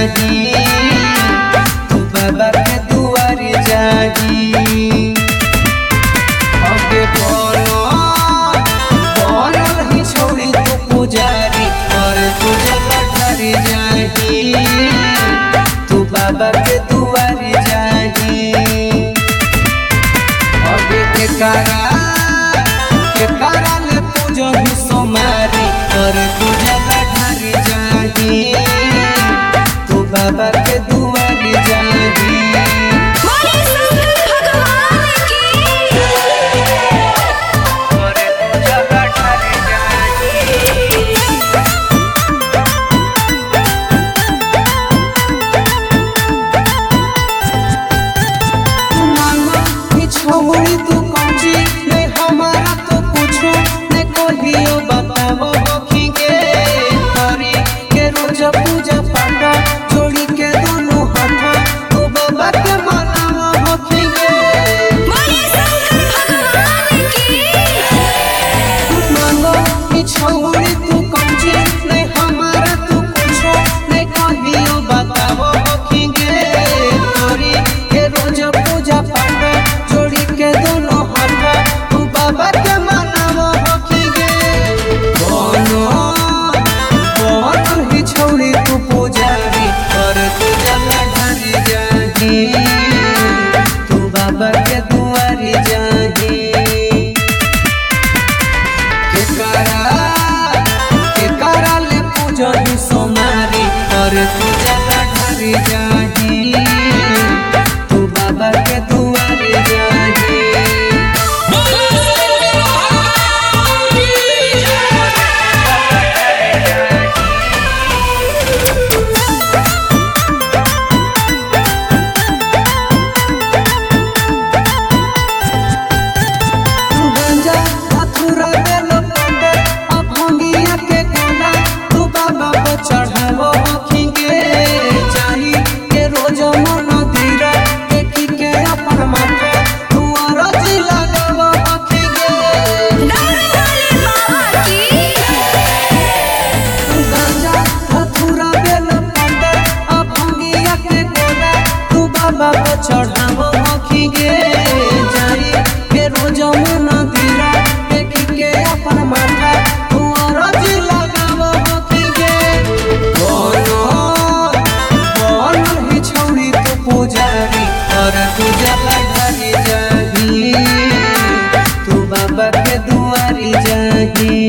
जाही तू बाबा के दुआरी जाही। अबे बनल ही छोड़ी तू पुजारी और तू जलाधारी जाही तू बाबा के दुआरी जाही। अबे के करा ले पूजही सोमारी और तू जलाधारी जाही तू बाबा के दुआरी जाही। छोड़ी तू कौची नहीं हमारा तो पूछो नहीं कहियो बताओ होखी के करी के रोज पूजा पाठ जोड़ी के दोनों हाथ तो बाबा के मनाओ होखी के। मांगो कि छोड़ी तू कौची नहीं हमारा तो पूछो नहीं कहियो बताओ होखी के करी के रोज पूजा पाठ जोड़ी के दोनों हाथ तू बाबा के मनावो होखी गे। बनल ही छोड़ी तू पुजारी और तू जलाधारी जाही तू बाबा के दुआरी जाही। के करा ले पूजही सोमारी और तू जलाधारी जाही तू बाबा के दुआरी जाही। गंजा मथुरा बेलो पंडे अभंगिया के गोला तू बाबा पे चढ़ावो होखी गे जाही के रोज मन धीरा देखी के अपन माथे तू अरजी लगावो होखी गे। गंजा मथुरा बेलो पंडे अभंगिया के गोला तू बाबा पे चढ़ावो होखी गे जाही के रोज मन धीरा देखी के अपन माथा तू अरजी लगावो होखी गे। बनल ही छोड़ी तू पुजारी और तू जलाधारी जाही तू बाबा के दुआरी जाही।